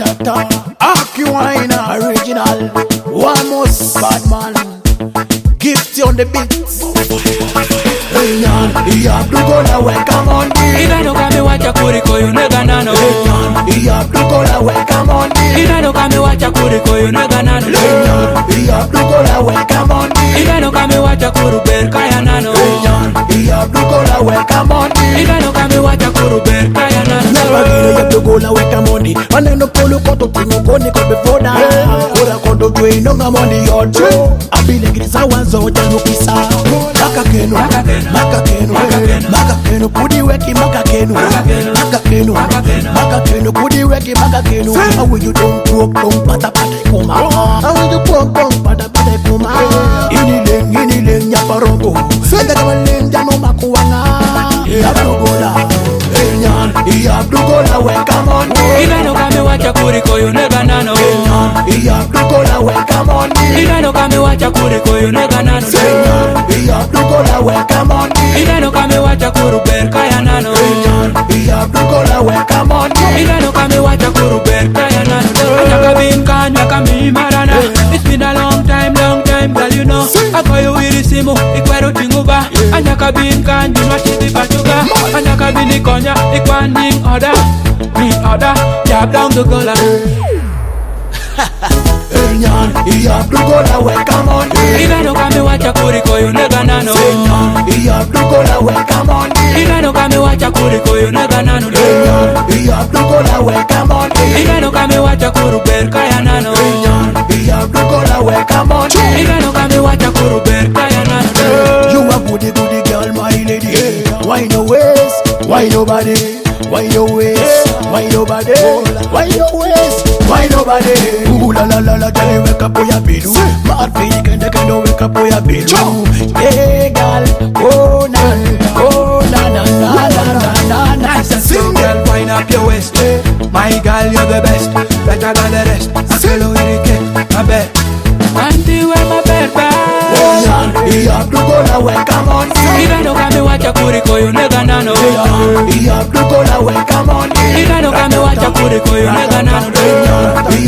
Ratata, Aquina, original, one most bad man, Gifty on the beats. Hey yan, Abdugola welcome on me. Igano kame wacha kuriko yunega nano. Hey yan, Abdugola welcome on me. Igano kame wacha kuriko yunega nano. Hey yan, Abdugola welcome on me. Igano kame wacha kuruber kaya nano. Hey yan, Abdugola welcome on me. Igano kame wacha kuruber kaya nano. Never get Abdugola welcome on me. Aneno polo koto tingo koni ko before da. Ora kondo dwe no ngamondi yocho. Abile grisa wanzo janu kisa. Makakeno, makakeno, kudi weki makakeno, makakeno, kudi weki makakeno. How will you don't pata pata kuma? How will you don't pata pata kuma? Inileng nyaparongo. Senda kamaleng jano makuanga. Abdugola, enyan, Abdugola welcome on me. Igano kame wacha kuriko yunega nano. Abdugola welcome on me. Igano kame wacha kuriko yunega nano. Abdugola welcome on me. Igano kame wacha kuruber kaya nano. Abdugola welcome on me. Igano kame wacha kuruber kaya nano. Anyaka bin kan nyaka mi marana. It's been a long time, girl, you know. Ako yu wirisimu, ikwero tinguba. Anyaka bin kan binwa chidi pachuga. Anyaka bin ikonya, ikwan ning order. Jab down the gola. Enyan, Abdugola welcome on me. Igano kame wacha kuriko yunega nano. Abdugola welcome on me. Igano kame wacha kuriko yunega nano. Abdugola welcome on me. Igano kame wacha kuruber kaya nano. Abdugola welcome on me. Igano kame wacha kuruber kaya nano. You a goody girl, my lady. Why no waist? Why nobody? Why no waist? Why nobody? Why no waist? Why nobody? Ooh la la la la, girl, wake up for your bill. Mad baby, can wake up for your bill. Hey girl, oh na na. Nice and slow, girl, wind up your waist. My girl, you're the best, better than the rest. I feel it, I bet. Auntie, where my bed Abdugola welcome on me. Igano kame wacha kuriko yunega nano. Abdugola welcome on me. Igano kame wacha kuriko yunega nano.